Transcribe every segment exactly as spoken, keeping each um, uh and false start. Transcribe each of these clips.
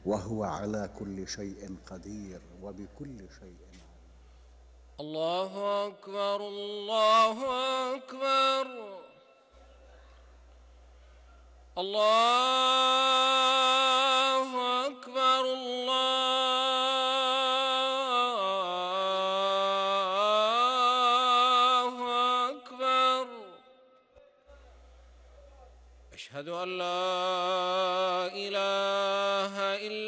وهو على كل شيء قدير وبكل شيء عليم. الله أكبر الله أكبر الله أكبر الله أكبر. أشهد أن لا إله إلا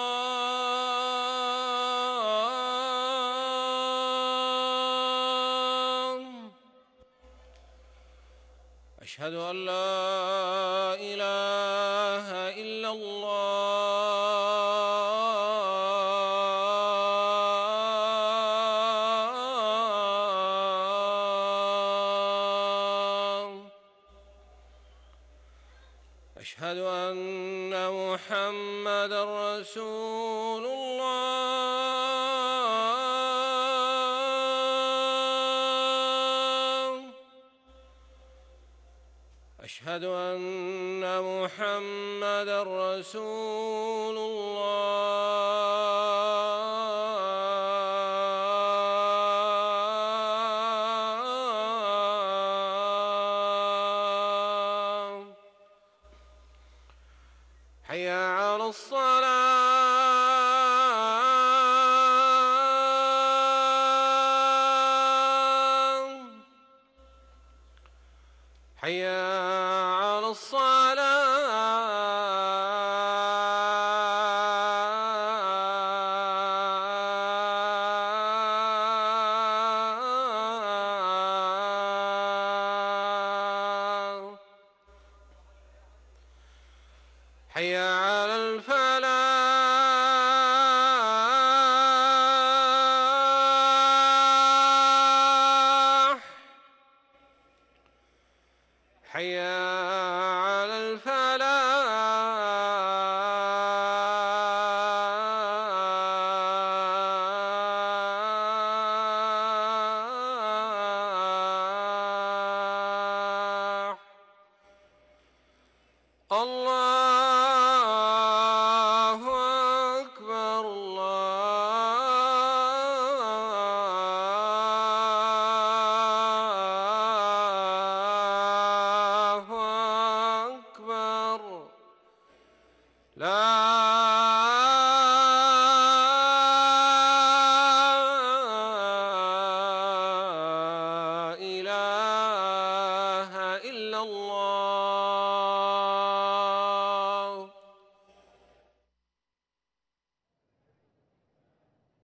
الله. أشهد أن لا إله إلا الله. أشهد أن محمدًا رسول الله. أشهد أن محمدًا رسول الله. حي على الصلاة.